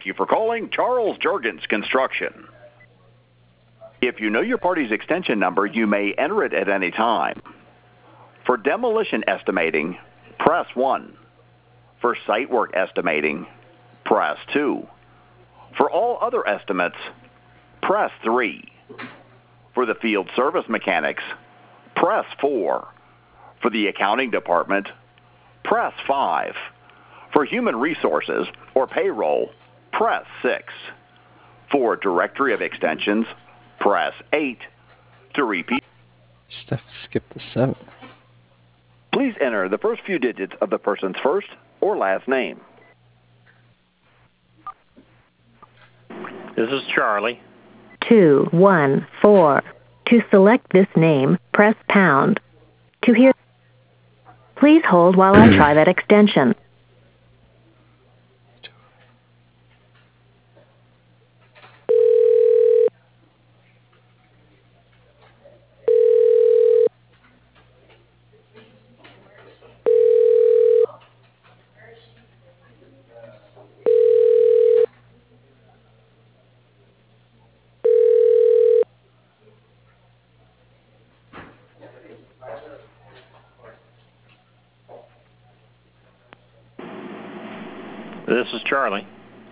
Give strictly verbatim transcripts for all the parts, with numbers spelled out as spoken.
Thank you for calling Charles Jurgens Construction. If you know your party's extension number, you may enter it at any time. For demolition estimating, press one. For site work estimating, press two. For all other estimates, press three. For the field service mechanics, press four. For the accounting department, press five. For human resources or payroll, press six. For directory of extensions, press eight. To repeat, Steph skipped the seven. Please enter the first few digits of the person's first or last name. This is Charlie. two one four. To select this name, press pound. To hear, please hold while I try that extension. This is Charlie.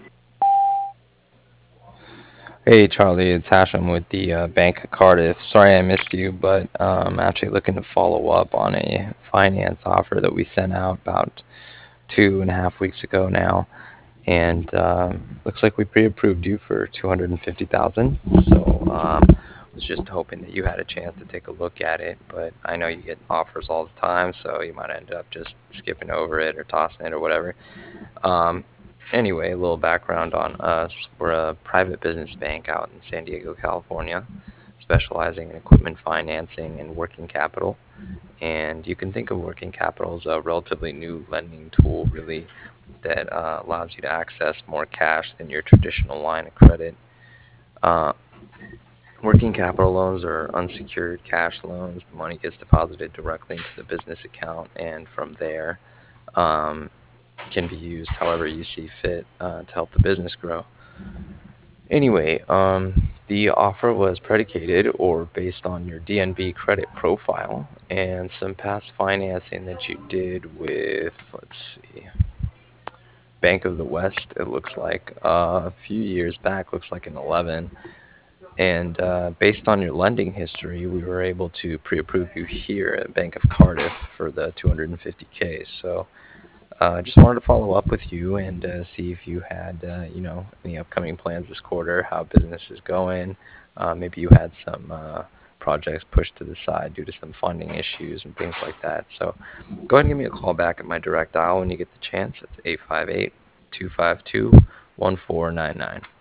Hey Charlie, it's Hashem with the uh, Bank of Cardiff. Sorry I missed you, but um, I'm actually looking to follow up on a finance offer that we sent out about two and a half weeks ago now, and um, looks like we pre-approved you for two hundred fifty thousand dollars. So um, I was just hoping that you had a chance to take a look at it, but I know you get offers all the time, so you might end up just skipping over it or tossing it or whatever. Um, Anyway, a little background on us. We're a private business bank out in San Diego, California, specializing in equipment financing and working capital. And you can think of working capital as a relatively new lending tool, really, that uh, allows you to access more cash than your traditional line of credit. Uh, working capital loans are unsecured cash loans. The money gets deposited directly into the business account, and from there, um, can be used however you see fit uh, to help the business grow. Anyway, um, the offer was predicated or based on your D N B credit profile and some past financing that you did with, let's see, Bank of the West, it looks like, uh, a few years back, looks like in eleven. And uh, based on your lending history, we were able to pre-approve you here at Bank of Cardiff for the two hundred fifty K. So I uh, just wanted to follow up with you and uh, see if you had, uh, you know, any upcoming plans this quarter, how business is going. Uh, maybe you had some uh, projects pushed to the side due to some funding issues and things like that. So go ahead and give me a call back at my direct dial when you get the chance. It's eight five eight, two five two, one four nine nine.